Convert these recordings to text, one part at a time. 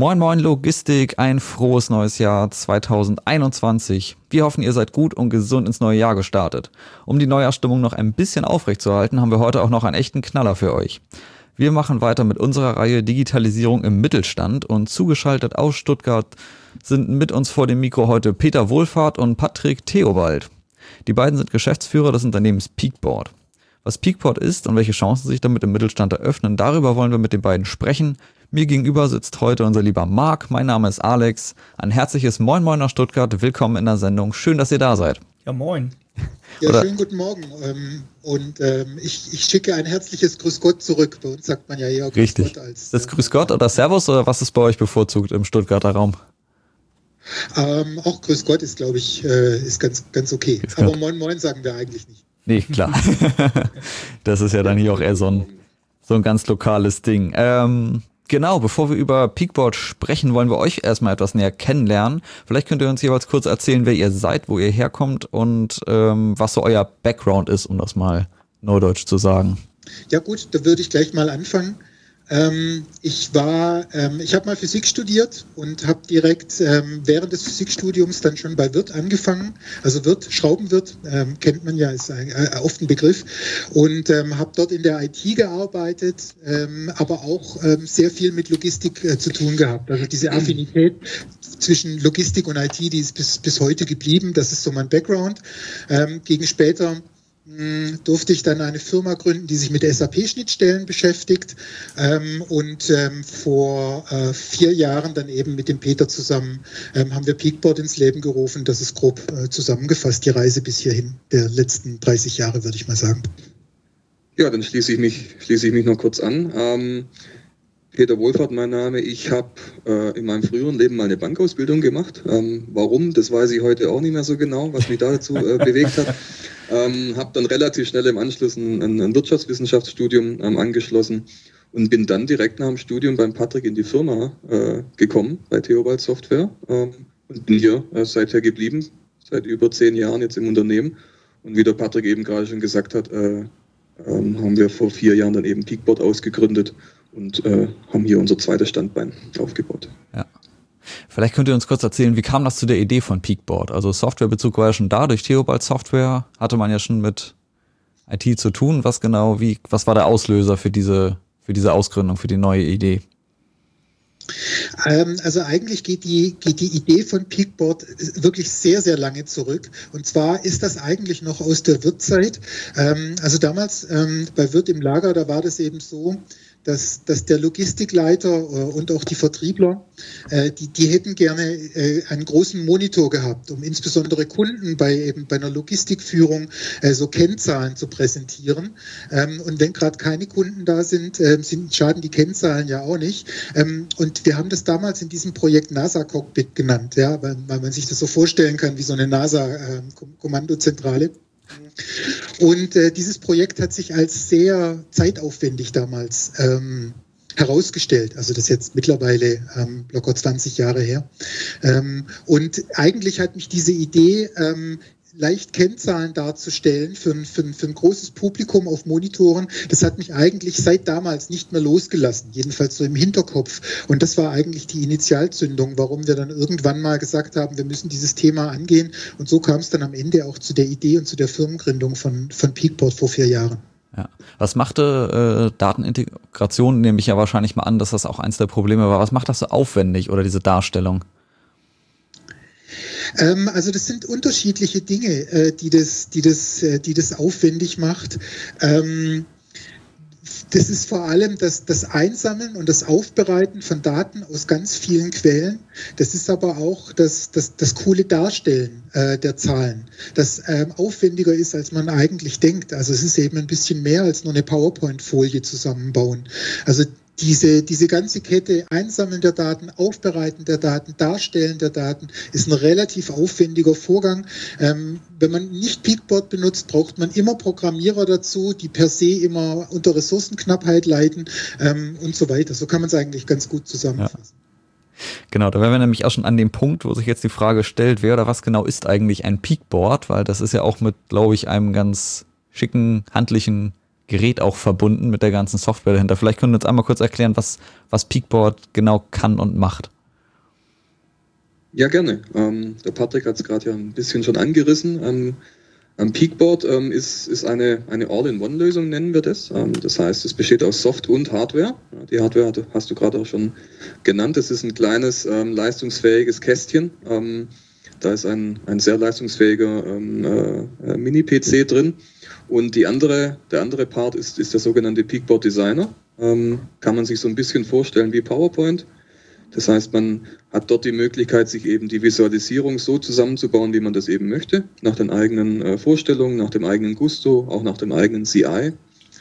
Moin Moin Logistik, ein frohes neues Jahr 2021. Wir hoffen, ihr seid gut und gesund ins neue Jahr gestartet. Um die Neujahrsstimmung noch ein bisschen aufrechtzuerhalten, haben wir heute auch noch einen echten Knaller für euch. Wir machen weiter mit unserer Reihe Digitalisierung im Mittelstand und zugeschaltet aus Stuttgart sind mit uns vor dem Mikro heute Peter Wohlfahrt und Patrick Theobald. Die beiden sind Geschäftsführer des Unternehmens Peakboard. Was Peakboard ist und welche Chancen sich damit im Mittelstand eröffnen, darüber wollen wir mit den beiden sprechen. Mir gegenüber sitzt heute unser lieber Marc, mein Name ist Alex. Ein herzliches Moin Moin nach Stuttgart, willkommen in der Sendung, schön, dass ihr da seid. Ja, moin. Ja, schönen guten Morgen ich schicke ein herzliches Grüß Gott zurück. Bei uns sagt man ja eher Grüß Richtig. Gott als... Ist das Grüß Gott oder Servus oder was ist bei euch bevorzugt im Stuttgarter Raum? Auch Grüß Gott ist, glaube ich, ist ganz okay. Aber Moin Moin sagen wir eigentlich nicht. Nee, klar. Das ist ja dann hier auch eher so ein ganz lokales Ding. Genau, bevor wir über Peakboard sprechen, wollen wir euch erstmal etwas näher kennenlernen. Vielleicht könnt ihr uns jeweils kurz erzählen, wer ihr seid, wo ihr herkommt und was so euer Background ist, um das mal neudeutsch zu sagen. Ja gut, da würde ich gleich mal anfangen. Ich habe mal Physik studiert und habe direkt während des Physikstudiums dann schon bei Wirth angefangen. Also Wirth, Schraubenwirt, kennt man ja, ist oft ein Begriff. Und habe dort in der IT gearbeitet, aber auch sehr viel mit Logistik zu tun gehabt. Also diese Affinität zwischen Logistik und IT, die ist bis heute geblieben. Das ist so mein Background. Gegen später durfte ich dann eine Firma gründen, die sich mit SAP-Schnittstellen beschäftigt vor 4 Jahren dann eben mit dem Peter zusammen haben wir Peakboard ins Leben gerufen. Das ist grob zusammengefasst die Reise bis hierhin der letzten 30 Jahre, würde ich mal sagen. Ja, dann schließe ich mich noch kurz an. Peter Wohlfahrt, mein Name. Ich habe in meinem früheren Leben mal eine Bankausbildung gemacht. Warum, das weiß ich heute auch nicht mehr so genau, was mich dazu bewegt hat. Habe dann relativ schnell im Anschluss ein Wirtschaftswissenschaftsstudium angeschlossen und bin dann direkt nach dem Studium beim Patrick in die Firma gekommen, bei Theobald Software, und bin hier seither geblieben, seit über 10 Jahren jetzt im Unternehmen. Und wie der Patrick eben gerade schon gesagt hat, haben wir vor 4 Jahren dann eben Peakboard ausgegründet und haben hier unser zweites Standbein aufgebaut. Ja. Vielleicht könnt ihr uns kurz erzählen, wie kam das zu der Idee von Peakboard? Also Softwarebezug war ja schon da, durch Theobald Software hatte man ja schon mit IT zu tun. Was war der Auslöser für diese Ausgründung, für die neue Idee? Also eigentlich geht die Idee von Peakboard wirklich sehr, sehr lange zurück. Und zwar ist das eigentlich noch aus der Wirth-Zeit. Also damals bei Wirth im Lager, da war das eben so, dass der Logistikleiter und auch die Vertriebler, die hätten gerne einen großen Monitor gehabt, um insbesondere Kunden bei einer Logistikführung so Kennzahlen zu präsentieren. Und wenn gerade keine Kunden da sind, schaden die Kennzahlen ja auch nicht. Und wir haben das damals in diesem Projekt NASA-Cockpit genannt, ja, weil man sich das so vorstellen kann wie so eine NASA-Kommandozentrale. Und dieses Projekt hat sich als sehr zeitaufwendig damals herausgestellt. Also das ist jetzt mittlerweile locker 20 Jahre her. Und eigentlich hat mich diese Idee, leicht Kennzahlen darzustellen für ein großes Publikum auf Monitoren, das hat mich eigentlich seit damals nicht mehr losgelassen, jedenfalls so im Hinterkopf. Und das war eigentlich die Initialzündung, warum wir dann irgendwann mal gesagt haben, wir müssen dieses Thema angehen. Und so kam es dann am Ende auch zu der Idee und zu der Firmengründung von Peakboard vor 4 Jahren. Ja. Was machte Datenintegration, nehme ich ja wahrscheinlich mal an, dass das auch eins der Probleme war. Was macht das so aufwendig oder diese Darstellung? Also das sind unterschiedliche Dinge, die das aufwendig macht. Das ist vor allem das Einsammeln und das Aufbereiten von Daten aus ganz vielen Quellen. Das ist aber auch das coole Darstellen der Zahlen, das aufwendiger ist, als man eigentlich denkt. Also es ist eben ein bisschen mehr als nur eine PowerPoint-Folie zusammenbauen. Also diese ganze Kette, Einsammeln der Daten, Aufbereiten der Daten, Darstellen der Daten, ist ein relativ aufwendiger Vorgang. Wenn man nicht Peakboard benutzt, braucht man immer Programmierer dazu, die per se immer unter Ressourcenknappheit leiden und so weiter. So kann man es eigentlich ganz gut zusammenfassen. Ja. Genau, da wären wir nämlich auch schon an dem Punkt, wo sich jetzt die Frage stellt, wer oder was genau ist eigentlich ein Peakboard, weil das ist ja auch mit, glaube ich, einem ganz schicken, handlichen Gerät auch verbunden mit der ganzen Software dahinter. Vielleicht können wir uns einmal kurz erklären, was Peakboard genau kann und macht. Ja, gerne. Der Patrick hat es gerade ja ein bisschen schon angerissen. Peakboard ist eine All-in-One-Lösung, nennen wir das. Das heißt, es besteht aus Soft- und Hardware. Die Hardware hast du gerade auch schon genannt. Das ist ein kleines, leistungsfähiges Kästchen. Da ist ein sehr leistungsfähiger Mini-PC drin. Und der andere Part ist der sogenannte Peakboard Designer. Kann man sich so ein bisschen vorstellen wie PowerPoint. Das heißt, man hat dort die Möglichkeit, sich eben die Visualisierung so zusammenzubauen, wie man das eben möchte, nach den eigenen Vorstellungen, nach dem eigenen Gusto, auch nach dem eigenen CI.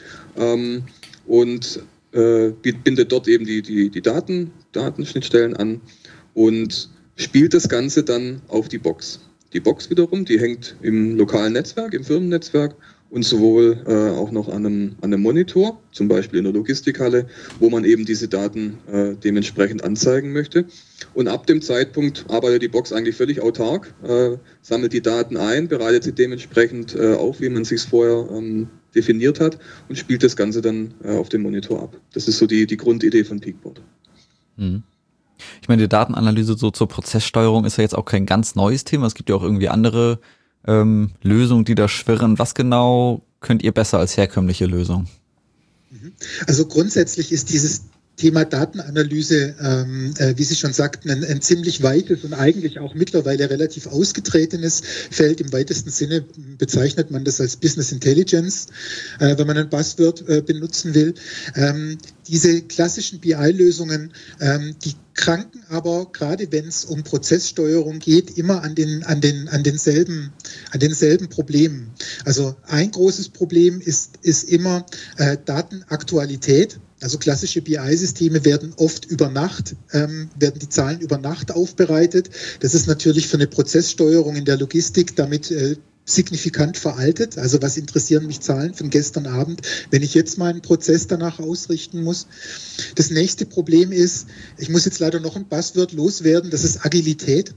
Und bindet dort eben die Datenschnittstellen an und spielt das Ganze dann auf die Box. Die Box wiederum, die hängt im lokalen Netzwerk, im Firmennetzwerk und sowohl auch noch an einem Monitor, zum Beispiel in der Logistikhalle, wo man eben diese Daten dementsprechend anzeigen möchte. Und ab dem Zeitpunkt arbeitet die Box eigentlich völlig autark, sammelt die Daten ein, bereitet sie dementsprechend auf, wie man es sich vorher definiert hat und spielt das Ganze dann auf dem Monitor ab. Das ist so die Grundidee von Peakboard. Mhm. Ich meine, die Datenanalyse so zur Prozesssteuerung ist ja jetzt auch kein ganz neues Thema. Es gibt ja auch irgendwie andere Lösungen, die da schwirren. Was genau könnt ihr besser als herkömmliche Lösungen? Also grundsätzlich ist dieses Thema Datenanalyse, wie Sie schon sagten, ein ziemlich weites und eigentlich auch mittlerweile relativ ausgetretenes Feld. Im weitesten Sinne bezeichnet man das als Business Intelligence, wenn man ein Buzzword benutzen will. Diese klassischen BI-Lösungen, die kranken aber, gerade wenn es um Prozesssteuerung geht, immer an denselben Problemen. Also ein großes Problem ist immer Datenaktualität. Also klassische BI-Systeme werden oft über Nacht, werden die Zahlen über Nacht aufbereitet. Das ist natürlich für eine Prozesssteuerung in der Logistik damit signifikant veraltet. Also was interessieren mich Zahlen von gestern Abend, wenn ich jetzt meinen Prozess danach ausrichten muss? Das nächste Problem ist, ich muss jetzt leider noch ein Buzzword loswerden, das ist Agilität.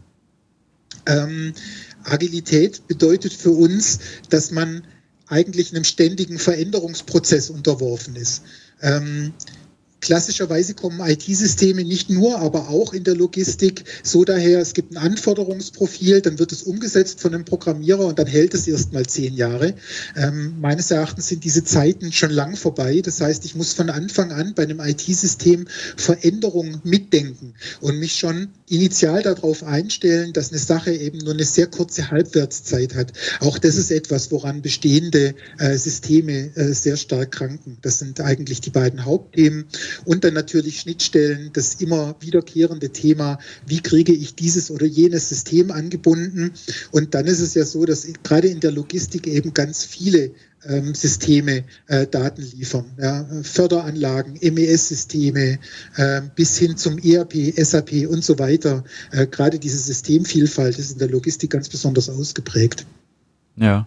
Agilität bedeutet für uns, dass man eigentlich einem ständigen Veränderungsprozess unterworfen ist. Klassischerweise kommen IT-Systeme nicht nur, aber auch in der Logistik so daher, es gibt ein Anforderungsprofil, dann wird es umgesetzt von einem Programmierer und dann hält es erstmal 10 Jahre. Meines Erachtens sind diese Zeiten schon lang vorbei. Das heißt, ich muss von Anfang an bei einem IT-System Veränderungen mitdenken und mich schon initial darauf einstellen, dass eine Sache eben nur eine sehr kurze Halbwertszeit hat. Auch das ist etwas, woran bestehende Systeme sehr stark kranken. Das sind eigentlich die beiden Hauptthemen. Und dann natürlich Schnittstellen, das immer wiederkehrende Thema, wie kriege ich dieses oder jenes System angebunden? Und dann ist es ja so, dass gerade in der Logistik eben ganz viele Systeme Daten liefern. Ja, Förderanlagen, MES-Systeme bis hin zum ERP, SAP und so weiter. Gerade diese Systemvielfalt ist in der Logistik ganz besonders ausgeprägt. Ja.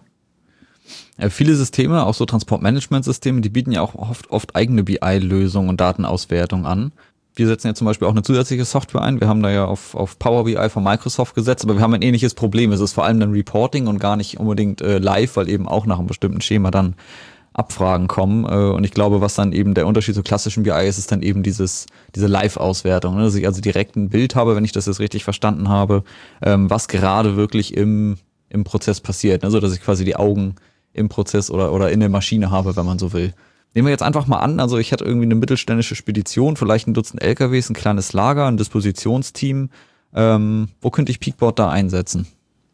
Viele Systeme, auch so Transportmanagementsysteme, die bieten ja auch oft eigene BI-Lösungen und Datenauswertung an. Wir setzen ja zum Beispiel auch eine zusätzliche Software ein. Wir haben da ja auf Power BI von Microsoft gesetzt, aber wir haben ein ähnliches Problem. Es ist vor allem dann Reporting und gar nicht unbedingt live, weil eben auch nach einem bestimmten Schema dann Abfragen kommen. Und ich glaube, was dann eben der Unterschied zur klassischen BI ist, ist dann eben diese Live-Auswertung, ne? Dass ich also direkt ein Bild habe, wenn ich das jetzt richtig verstanden habe, was gerade wirklich im Prozess passiert. Also dass ich quasi die Augen im Prozess oder in der Maschine habe, wenn man so will. Nehmen wir jetzt einfach mal an, also ich hätte irgendwie eine mittelständische Spedition, vielleicht ein Dutzend LKWs, ein kleines Lager, ein Dispositionsteam. Wo könnte ich Peakboard da einsetzen?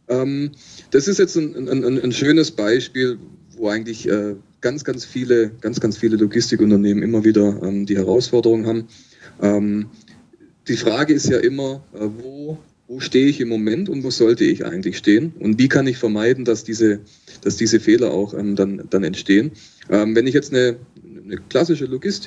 Das ist jetzt ein schönes Beispiel, wo eigentlich ganz viele Logistikunternehmen immer wieder die Herausforderung haben. Die Frage ist ja immer, wo stehe ich im Moment und wo sollte ich eigentlich stehen und wie kann ich vermeiden, dass diese Fehler auch dann entstehen. Wenn ich jetzt eine klassische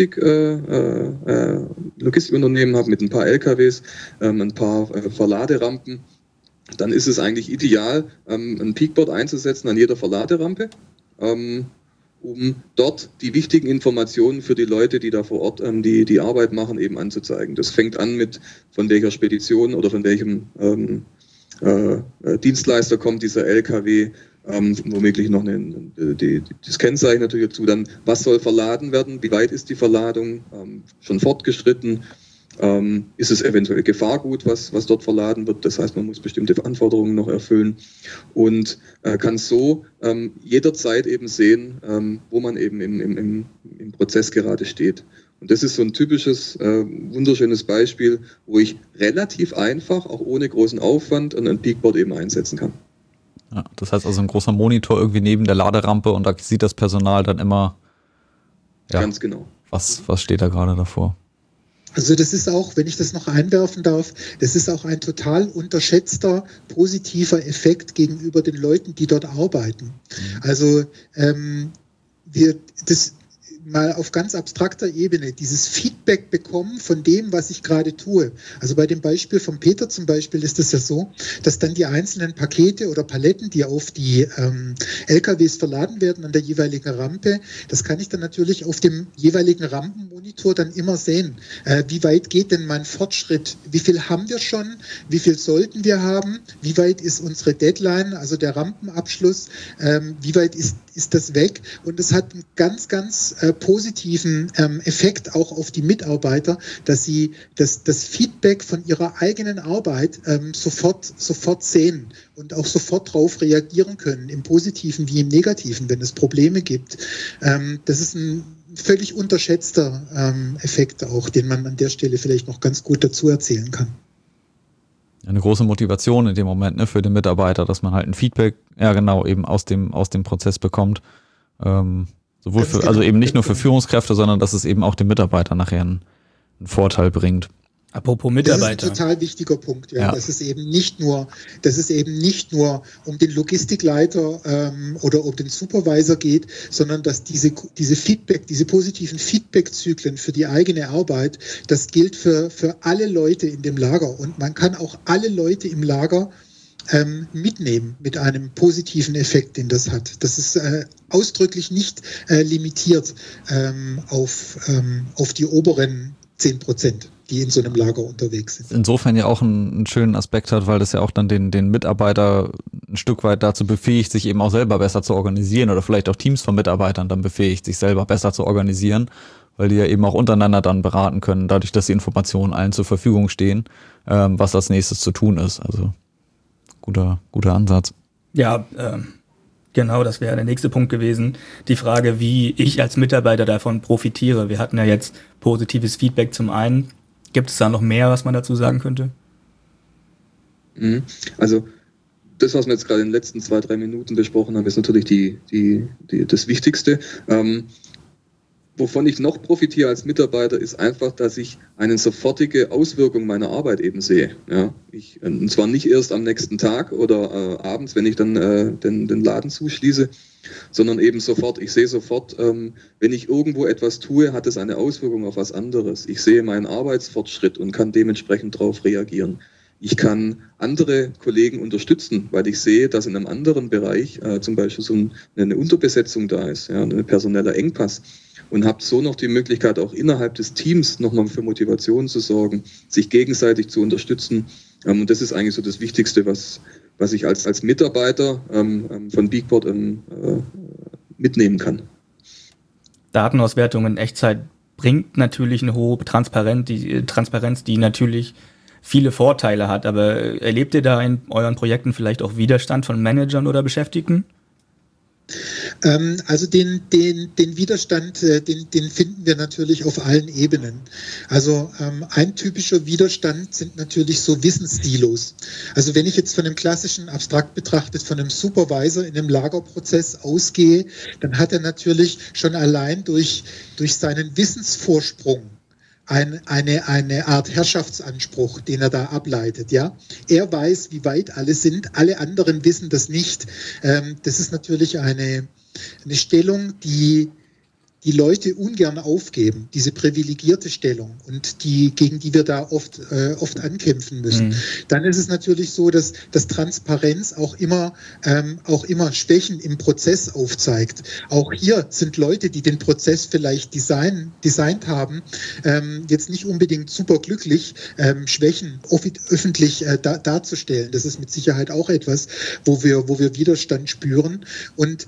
Logistikunternehmen habe mit ein paar LKWs, ein paar Verladerampen, dann ist es eigentlich ideal, ein Peakboard einzusetzen an jeder Verladerampe, um dort die wichtigen Informationen für die Leute, die da vor Ort die Arbeit machen, eben anzuzeigen. Das fängt an mit, von welcher Spedition oder von welchem Dienstleister kommt dieser LKW, womöglich noch das Kennzeichen natürlich dazu, dann was soll verladen werden, wie weit ist die Verladung, schon fortgeschritten, Ist es eventuell Gefahrgut, was dort verladen wird? Das heißt, man muss bestimmte Anforderungen noch erfüllen und kann so jederzeit eben sehen, wo man eben im Prozess gerade steht. Und das ist so ein typisches, wunderschönes Beispiel, wo ich relativ einfach, auch ohne großen Aufwand, ein Peakboard eben einsetzen kann. Ja, das heißt also ein großer Monitor irgendwie neben der Laderampe und da sieht das Personal dann immer, ja, ganz genau. Was steht da gerade davor? Also das ist auch, wenn ich das noch einwerfen darf, das ist auch ein total unterschätzter positiver Effekt gegenüber den Leuten, die dort arbeiten. Also das mal auf ganz abstrakter Ebene, dieses Feedback bekommen von dem, was ich gerade tue. Also bei dem Beispiel von Peter zum Beispiel ist es ja so, dass dann die einzelnen Pakete oder Paletten, die auf die LKWs verladen werden an der jeweiligen Rampe, das kann ich dann natürlich auf dem jeweiligen Rampenmonitor dann immer sehen. Wie weit geht denn mein Fortschritt? Wie viel haben wir schon? Wie viel sollten wir haben? Wie weit ist unsere Deadline, also der Rampenabschluss? Wie weit ist das weg? Und es hat einen ganz, ganz positiven Effekt auch auf die Mitarbeiter, dass sie das Feedback von ihrer eigenen Arbeit sofort sehen und auch sofort darauf reagieren können, im Positiven wie im Negativen, wenn es Probleme gibt. Das ist ein völlig unterschätzter Effekt auch, den man an der Stelle vielleicht noch ganz gut dazu erzählen kann. Eine große Motivation in dem Moment, ne, für den Mitarbeiter, dass man halt ein Feedback, ja genau, eben aus dem Prozess bekommt. Sowohl für, also eben nicht nur für Führungskräfte, sondern dass es eben auch dem Mitarbeiter nachher einen Vorteil bringt. Apropos Mitarbeiter. Das ist ein total wichtiger Punkt, ja. Dass es eben nicht nur um den Logistikleiter oder um den Supervisor geht, sondern dass diese positiven Feedback-Zyklen für die eigene Arbeit, das gilt für alle Leute in dem Lager. Und man kann auch alle Leute im Lager mitnehmen mit einem positiven Effekt, den das hat. Das ist ausdrücklich nicht limitiert auf die oberen 10%, die in so einem Lager unterwegs sind. Insofern ja auch einen schönen Aspekt hat, weil das ja auch dann den Mitarbeiter ein Stück weit dazu befähigt, sich eben auch selber besser zu organisieren oder vielleicht auch Teams von Mitarbeitern dann befähigt, sich selber besser zu organisieren, weil die ja eben auch untereinander dann beraten können, dadurch, dass die Informationen allen zur Verfügung stehen, was als nächstes zu tun ist. Also guter Ansatz. Ja, genau, das wäre der nächste Punkt gewesen. Die Frage, wie ich als Mitarbeiter davon profitiere. Wir hatten ja jetzt positives Feedback zum einen. Gibt es da noch mehr, was man dazu sagen könnte? Also das, was wir jetzt gerade in den letzten 2-3 Minuten besprochen haben, ist natürlich das Wichtigste. Wovon ich noch profitiere als Mitarbeiter, ist einfach, dass ich eine sofortige Auswirkung meiner Arbeit eben sehe. Ja, und zwar nicht erst am nächsten Tag oder abends, wenn ich dann den Laden zuschließe, sondern eben sofort. Ich sehe sofort, wenn ich irgendwo etwas tue, hat es eine Auswirkung auf was anderes. Ich sehe meinen Arbeitsfortschritt und kann dementsprechend darauf reagieren. Ich kann andere Kollegen unterstützen, weil ich sehe, dass in einem anderen Bereich zum Beispiel so eine Unterbesetzung da ist, ja, ein personeller Engpass. Und habe so noch die Möglichkeit, auch innerhalb des Teams nochmal für Motivation zu sorgen, sich gegenseitig zu unterstützen. Und das ist eigentlich so das Wichtigste, was ich als Mitarbeiter von Peakboard mitnehmen kann. Datenauswertung in Echtzeit bringt natürlich eine hohe Transparenz, die natürlich viele Vorteile hat. Aber erlebt ihr da in euren Projekten vielleicht auch Widerstand von Managern oder Beschäftigten? Also den Widerstand, den finden wir natürlich auf allen Ebenen. Also ein typischer Widerstand sind natürlich so Wissenssilos. Also wenn ich jetzt von einem klassischen, abstrakt betrachtet, von einem Supervisor in einem Lagerprozess ausgehe, dann hat er natürlich schon allein durch seinen Wissensvorsprung eine Art Herrschaftsanspruch, den er da ableitet, ja. Er weiß, wie weit alle sind, alle anderen wissen das nicht. Das ist natürlich eine Stellung, die Leute ungern aufgeben, diese privilegierte Stellung und gegen die wir da oft ankämpfen müssen. Dann ist es natürlich so, dass Transparenz auch immer Schwächen im Prozess aufzeigt. Auch hier sind Leute, die den Prozess vielleicht designt haben, jetzt nicht unbedingt super glücklich, Schwächen öffentlich darzustellen. Das ist mit Sicherheit auch etwas, wo wir Widerstand spüren. Und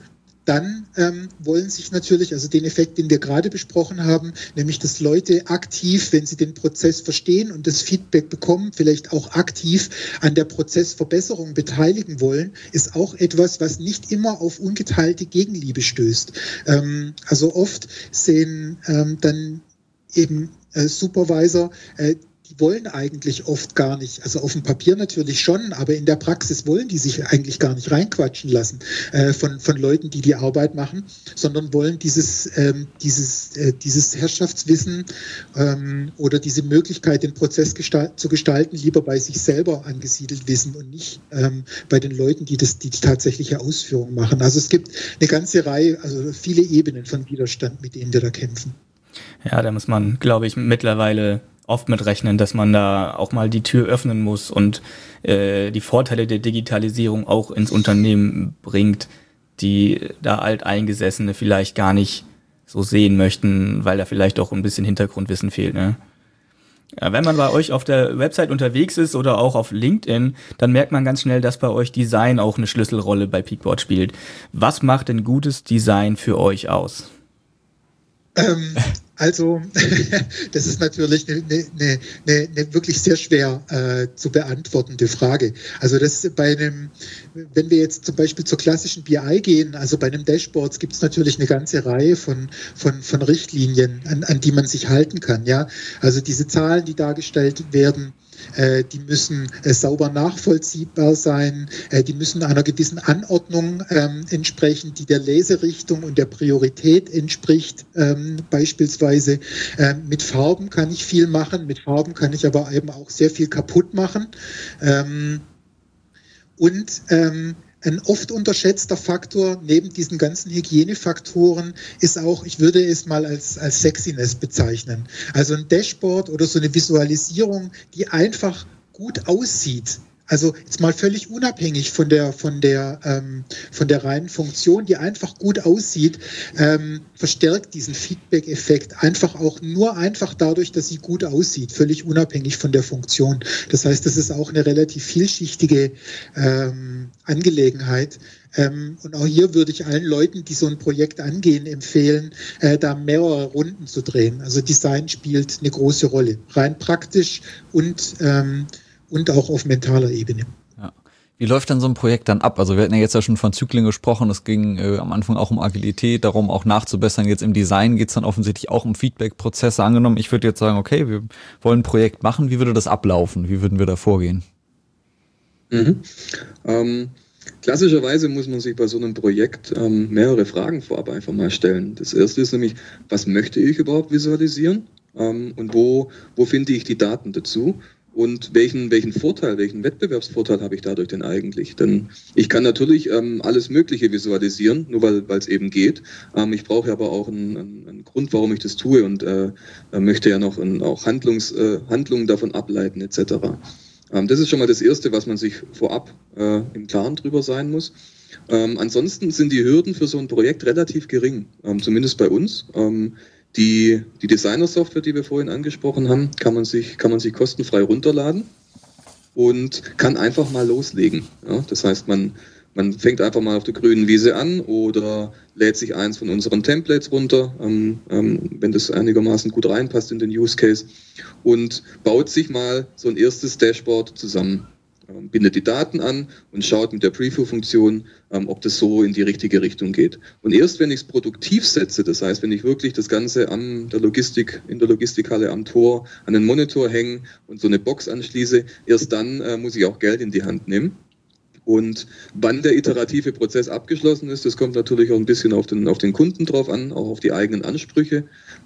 dann wollen sich natürlich, also den Effekt, den wir gerade besprochen haben, nämlich dass Leute aktiv, wenn sie den Prozess verstehen und das Feedback bekommen, vielleicht auch aktiv an der Prozessverbesserung beteiligen wollen, ist auch etwas, was nicht immer auf ungeteilte Gegenliebe stößt. Also oft sehen dann eben Supervisor, die wollen eigentlich oft gar nicht, also auf dem Papier natürlich schon, aber in der Praxis wollen die sich eigentlich gar nicht reinquatschen lassen von Leuten, die die Arbeit machen, sondern wollen dieses Herrschaftswissen oder diese Möglichkeit, den Prozess zu gestalten, lieber bei sich selber angesiedelt wissen und nicht bei den Leuten, die die tatsächliche Ausführung machen. Also es gibt eine ganze Reihe, also viele Ebenen von Widerstand, mit denen wir da kämpfen. Ja, da muss man, glaube ich, mittlerweile oft mitrechnen, dass man da auch mal die Tür öffnen muss und die Vorteile der Digitalisierung auch ins Unternehmen bringt, die da Alteingesessene vielleicht gar nicht so sehen möchten, weil da vielleicht auch ein bisschen Hintergrundwissen fehlt, ne? Ja, wenn man bei euch auf der Website unterwegs ist oder auch auf LinkedIn, dann merkt man ganz schnell, dass bei euch Design auch eine Schlüsselrolle bei Peakboard spielt. Was macht denn gutes Design für euch aus? Also, das ist natürlich eine wirklich sehr schwer zu beantwortende Frage. Also das wenn wir jetzt zum Beispiel zur klassischen BI gehen, also bei einem Dashboard gibt es natürlich eine ganze Reihe von Richtlinien, an die man sich halten kann. Ja, also diese Zahlen, die dargestellt werden, die müssen sauber nachvollziehbar sein, die müssen einer gewissen Anordnung entsprechen, die der Leserichtung und der Priorität entspricht. Beispielsweise mit Farben kann ich viel machen, mit Farben kann ich aber eben auch sehr viel kaputt machen. Ein oft unterschätzter Faktor neben diesen ganzen Hygienefaktoren ist auch, ich würde es mal als Sexiness bezeichnen. Also ein Dashboard oder so eine Visualisierung, die einfach gut aussieht. Also jetzt mal völlig unabhängig von der reinen Funktion, die einfach gut aussieht, verstärkt diesen Feedback-Effekt einfach dadurch, dass sie gut aussieht, völlig unabhängig von der Funktion. Das heißt, das ist auch eine relativ vielschichtige Angelegenheit. Und auch hier würde ich allen Leuten, die so ein Projekt angehen, empfehlen, da mehrere Runden zu drehen. Also Design spielt eine große Rolle, rein praktisch und auch auf mentaler Ebene. Ja. Wie läuft denn so ein Projekt dann ab? Also wir hatten ja jetzt ja schon von Zyklen gesprochen, es ging am Anfang auch um Agilität, darum auch nachzubessern. Jetzt im Design geht es dann offensichtlich auch um Feedback-Prozesse. Angenommen, ich würde jetzt sagen, okay, wir wollen ein Projekt machen, wie würde das ablaufen? Wie würden wir da vorgehen? Klassischerweise muss man sich bei so einem Projekt mehrere Fragen vorab einfach mal stellen. Das erste ist nämlich, was möchte ich überhaupt visualisieren und wo finde ich die Daten dazu? Und welchen Wettbewerbsvorteil habe ich dadurch denn eigentlich? Denn ich kann natürlich alles Mögliche visualisieren, nur weil es eben geht. Ich brauche aber auch einen Grund, warum ich das tue und möchte ja noch auch Handlungen davon ableiten etc. Das ist schon mal das Erste, was man sich vorab im Klaren drüber sein muss. Ansonsten sind die Hürden für so ein Projekt relativ gering, zumindest bei uns. Die Designer-Software, die wir vorhin angesprochen haben, kann man sich kostenfrei runterladen und kann einfach mal loslegen. Ja, das heißt, man fängt einfach mal auf der grünen Wiese an oder lädt sich eins von unseren Templates runter, wenn das einigermaßen gut reinpasst in den Use Case und baut sich mal so ein erstes Dashboard zusammen. Bindet die Daten an und schaut mit der Preview-Funktion, ob das so in die richtige Richtung geht. Und erst wenn ich es produktiv setze, das heißt, wenn ich wirklich das Ganze in der Logistikhalle am Tor an einen Monitor hänge und so eine Box anschließe, erst dann muss ich auch Geld in die Hand nehmen. Und wann der iterative Prozess abgeschlossen ist, das kommt natürlich auch ein bisschen auf den Kunden drauf an, auch auf die eigenen Ansprüche.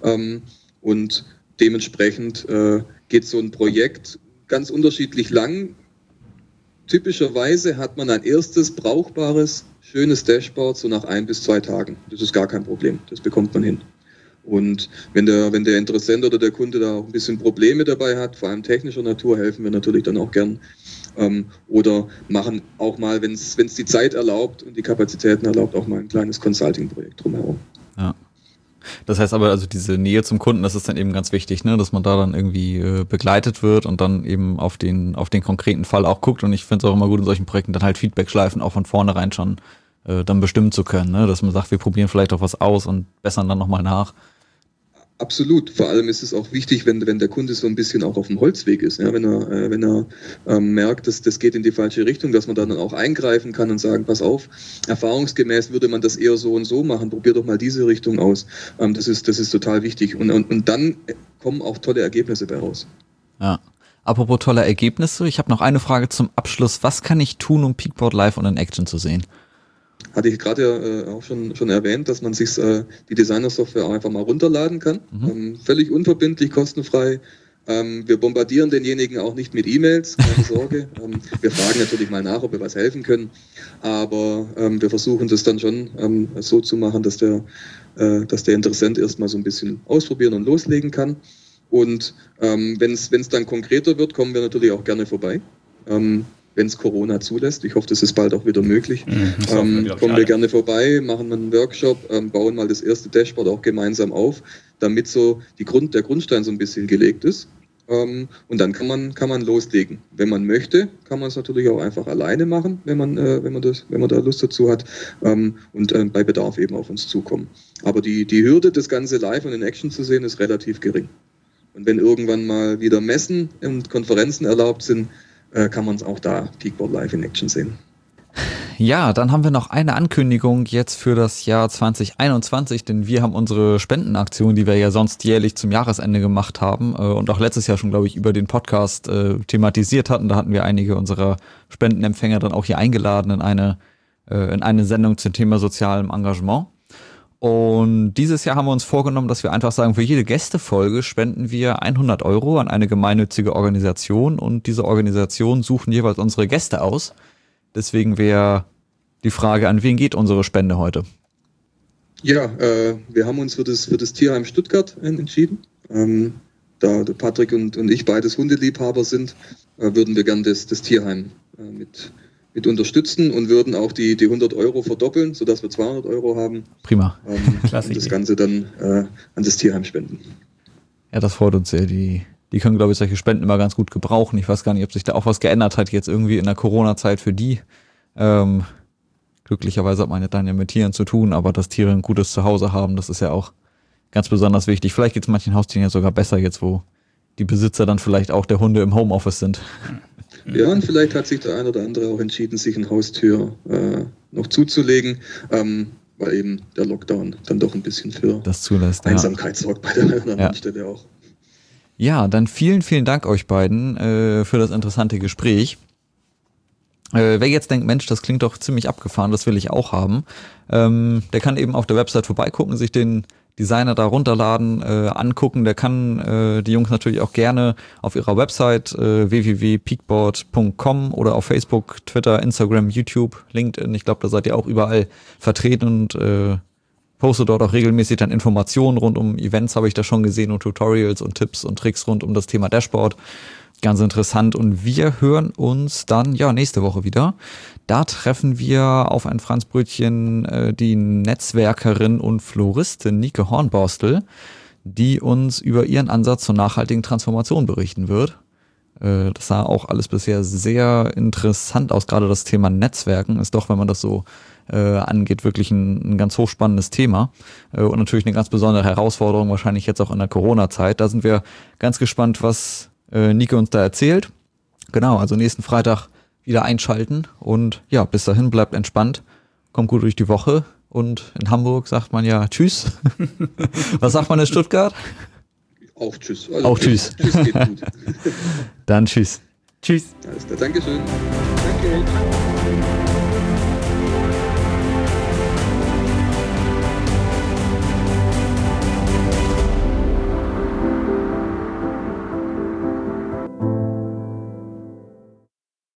Und dementsprechend geht so ein Projekt ganz unterschiedlich lang. Typischerweise hat man ein erstes brauchbares, schönes Dashboard so nach 1 bis 2 Tagen. Das ist gar kein Problem, das bekommt man hin. Und wenn der Interessent oder der Kunde da auch ein bisschen Probleme dabei hat, vor allem technischer Natur, helfen wir natürlich dann auch gern. Oder machen auch mal, wenn es die Zeit erlaubt und die Kapazitäten erlaubt, auch mal ein kleines Consulting-Projekt drumherum. Ja. Das heißt aber, also diese Nähe zum Kunden, das ist dann eben ganz wichtig, ne, dass man da dann irgendwie begleitet wird und dann eben auf den konkreten Fall auch guckt. Und ich finde es auch immer gut in solchen Projekten dann halt Feedback-Schleifen auch von vornherein schon dann bestimmen zu können, ne? Dass man sagt, wir probieren vielleicht auch was aus und bessern dann nochmal nach. Absolut. Vor allem ist es auch wichtig, wenn der Kunde so ein bisschen auch auf dem Holzweg ist. Ja? Wenn er merkt, dass das geht in die falsche Richtung, dass man dann auch eingreifen kann und sagen, pass auf, erfahrungsgemäß würde man das eher so und so machen, probier doch mal diese Richtung aus. Das ist total wichtig. Und dann kommen auch tolle Ergebnisse bei raus. Ja. Apropos tolle Ergebnisse, ich habe noch eine Frage zum Abschluss. Was kann ich tun, um Peakboard live und in Action zu sehen? Hatte ich gerade auch schon erwähnt, dass man sich die Designer-Software auch einfach mal runterladen kann. Völlig unverbindlich, kostenfrei. Wir bombardieren denjenigen auch nicht mit E-Mails, keine Sorge. Wir fragen natürlich mal nach, ob wir was helfen können. Aber wir versuchen das dann schon so zu machen, dass der Interessent erstmal so ein bisschen ausprobieren und loslegen kann. Und wenn es dann konkreter wird, kommen wir natürlich auch gerne vorbei. Wenn es Corona zulässt. Ich hoffe, das ist bald auch wieder möglich. Kommen wir gerne vorbei, machen einen Workshop, bauen mal das erste Dashboard auch gemeinsam auf, damit so der Grundstein so ein bisschen gelegt ist. Und dann kann man loslegen. Wenn man möchte, kann man es natürlich auch einfach alleine machen, wenn man da Lust dazu hat, und bei Bedarf eben auf uns zukommen. Aber die Hürde, das Ganze live und in Action zu sehen, ist relativ gering. Und wenn irgendwann mal wieder Messen und Konferenzen erlaubt sind, kann man es auch da Peakboard live in Action sehen. Ja, dann haben wir noch eine Ankündigung jetzt für das Jahr 2021, denn wir haben unsere Spendenaktion, die wir ja sonst jährlich zum Jahresende gemacht haben und auch letztes Jahr schon, glaube ich, über den Podcast thematisiert hatten. Da hatten wir einige unserer Spendenempfänger dann auch hier eingeladen in eine Sendung zum Thema sozialem Engagement. Und dieses Jahr haben wir uns vorgenommen, dass wir einfach sagen, für jede Gästefolge spenden wir 100 € an eine gemeinnützige Organisation und diese Organisationen suchen jeweils unsere Gäste aus. Deswegen wäre die Frage, an wen geht unsere Spende heute? Ja, wir haben uns für das Tierheim Stuttgart entschieden. Da der Patrick und ich beides Hundeliebhaber sind, würden wir gern das Tierheim mit unterstützen und würden auch die 100 € verdoppeln, sodass wir 200 € haben. Prima. Und das Ganze dann an das Tierheim spenden. Ja, das freut uns sehr. Die können, glaube ich, solche Spenden immer ganz gut gebrauchen. Ich weiß gar nicht, ob sich da auch was geändert hat jetzt irgendwie in der Corona-Zeit für die. Glücklicherweise hat man ja dann ja mit Tieren zu tun, aber dass Tiere ein gutes Zuhause haben, das ist ja auch ganz besonders wichtig. Vielleicht geht es manchen Haustieren ja sogar besser jetzt, wo die Besitzer dann vielleicht auch der Hunde im Homeoffice sind. Ja, und vielleicht hat sich der ein oder andere auch entschieden, sich ein Haustier noch zuzulegen, weil eben der Lockdown dann doch ein bisschen für das zulässt, Einsamkeit sorgt bei der anderen Stelle auch. Ja, dann vielen, vielen Dank euch beiden für das interessante Gespräch. Wer jetzt denkt, Mensch, das klingt doch ziemlich abgefahren, das will ich auch haben, der kann eben auf der Website vorbeigucken, sich den Designer da runterladen, angucken. Der kann die Jungs natürlich auch gerne auf ihrer Website www.peakboard.com oder auf Facebook, Twitter, Instagram, YouTube, LinkedIn, ich glaube, da seid ihr auch überall vertreten und poste dort auch regelmäßig dann Informationen rund um Events, habe ich da schon gesehen, und Tutorials und Tipps und Tricks rund um das Thema Dashboard. Ganz interessant. Und wir hören uns dann nächste Woche wieder. Da treffen wir auf ein Franzbrötchen die Netzwerkerin und Floristin Nike Hornborstel, die uns über ihren Ansatz zur nachhaltigen Transformation berichten wird. Das sah auch alles bisher sehr interessant aus. Gerade das Thema Netzwerken ist doch, wenn man das so angeht, wirklich ein ganz hochspannendes Thema und natürlich eine ganz besondere Herausforderung, wahrscheinlich jetzt auch in der Corona-Zeit. Da sind wir ganz gespannt, was Nike uns da erzählt. Genau, also nächsten Freitag wieder einschalten und ja, bis dahin bleibt entspannt, kommt gut durch die Woche und in Hamburg sagt man ja Tschüss. Was sagt man in Stuttgart? Auch Tschüss. Also auch Tschüss. Tschüss geht gut. Dann Tschüss. Tschüss. Alles klar, Dankeschön. Danke.